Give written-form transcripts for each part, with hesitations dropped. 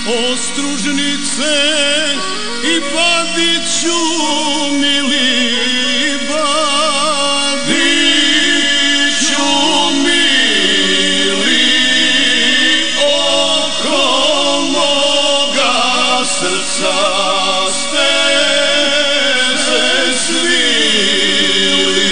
Ostružnice i Badiću mili, Badiću mili, oko moga srca ste se svili.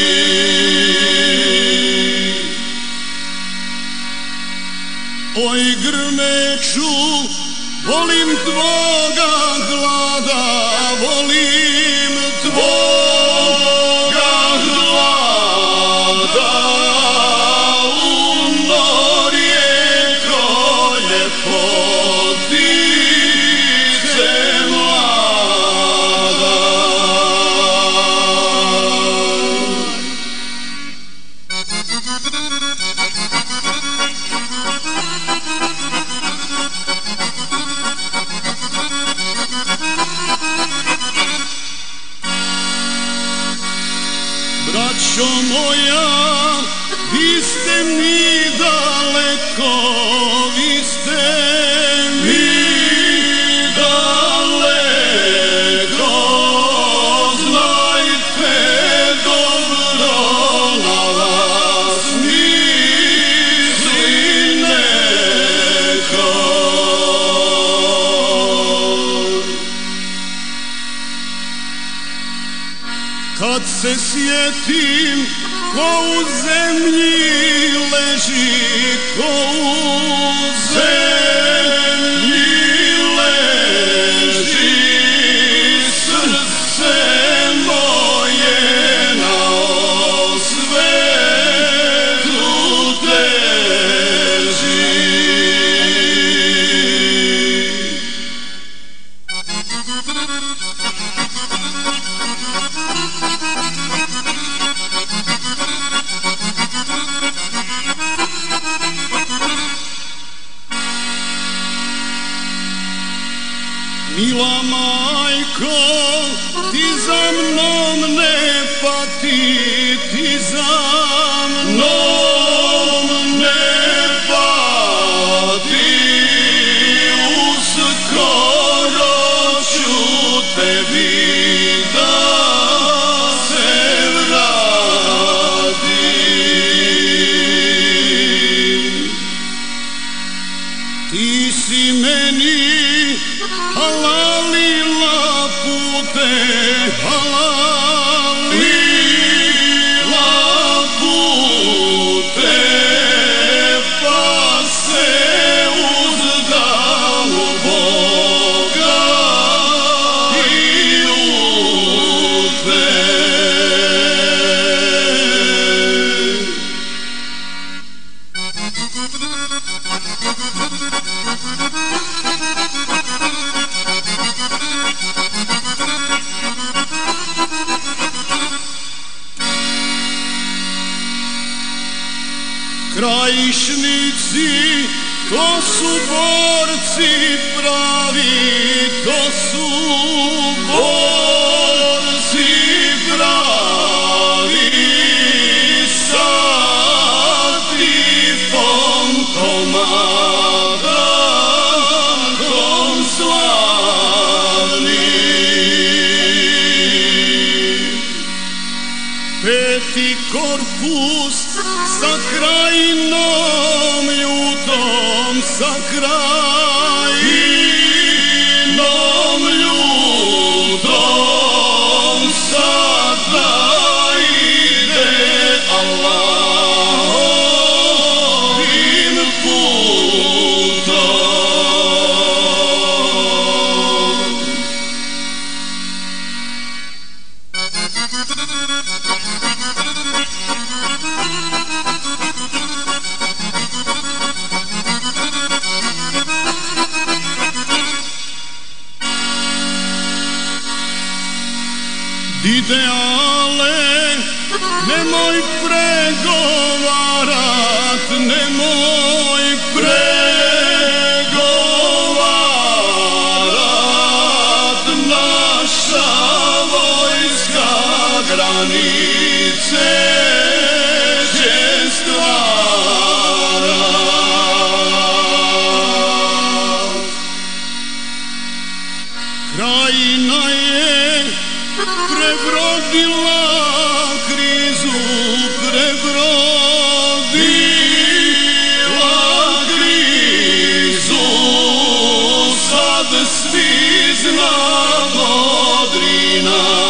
Oj Grmeču, volim tvoga glada, volim tvoga glada, umno rijeko ljepotice mlada. Braćo moja, vi ste mi daleko, vi ste mi daleko, znajte dobro, na vas mislim neko. Kad se sjetim ko u zemlji leži, ko u zemlji leži, srce moje na osvetu teži. Mila majko, ti za mnom ne pati, ti za mnom ne pati, uskoro ću tebi da se vratim. Ti si meni halalila pute, halalila pute, pa se uzdam u Boga i u te. Krajišnici, to su borci pravi, to su borci pravi, sa tipom komandantom slavni. Peti korpus sa krajinom ljutom, sa krajinom ljutom, sada ide Allahovim putom. Ideale, nemoj pregovarat, nemoj pregovarat, naša vojska granice će stvarat. kad stizna Bodrina.